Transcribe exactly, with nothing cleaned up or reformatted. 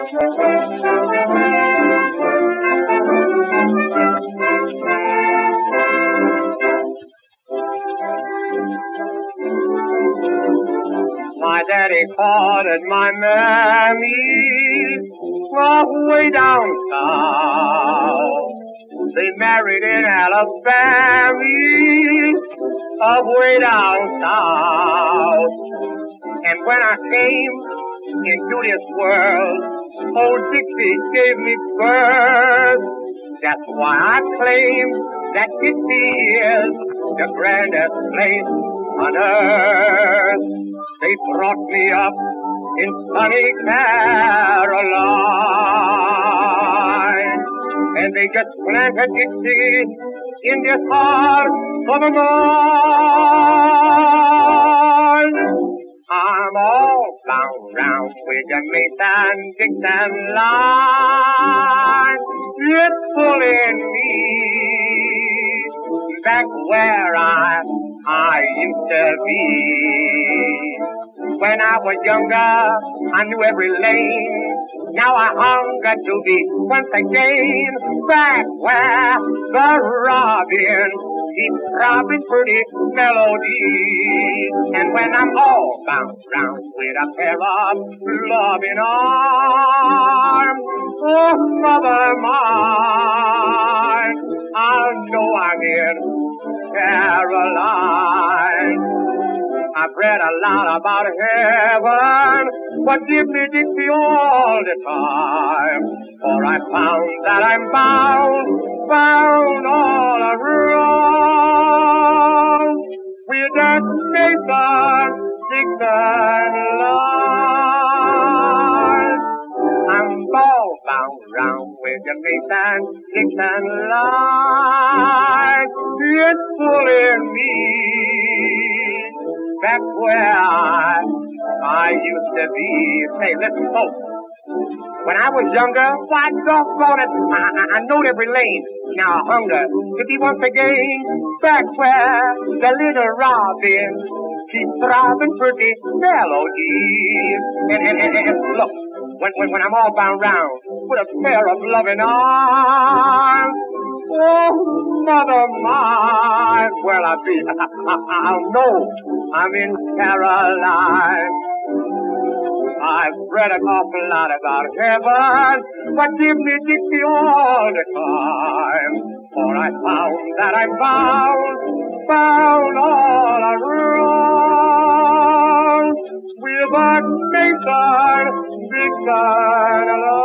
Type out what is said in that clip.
My daddy courted my mammy way down south. They married in Alabama, up way down south. And when I came into this world, old Dixie gave me birth. That's why I claim that Dixie is the grandest place on earth. They brought me up in sunny Caroline, and they just planted Dixie in this heart of mine. I'm all bound round with the Mason-Dixon line. It's pulling me back where I, I used to be. When I was younger, I knew every lane. Now I hunger to be once again back where the robin keeps throbbing pretty melodies. And when I'm all bound round with a pair of loving arms, oh, mother mine, I know I'm in Caroline. I've read a lot about heaven, but give me Dixie all the time. For I found that I'm bound, bound all around with that Mason-Dixon line. I'm all bound round with the Mason-Dixon line. It's pulling me back where I, I used to be. Say, listen, folks. When I was younger, why, doggone it, I, I, I knowed every lane. Now I hunger to be once again back where the little robin keeps throbbing pretty melodies. And, and, and, and look, when, when, when I'm all bound round with a pair of loving arms, oh, mother mine, where'll I be? I, I, I'll know I'm in Caroline. I've read an awful lot about heaven, but give me Dixie all the time. For I found that I'm bound, bound all around with a Mason-Dixon line.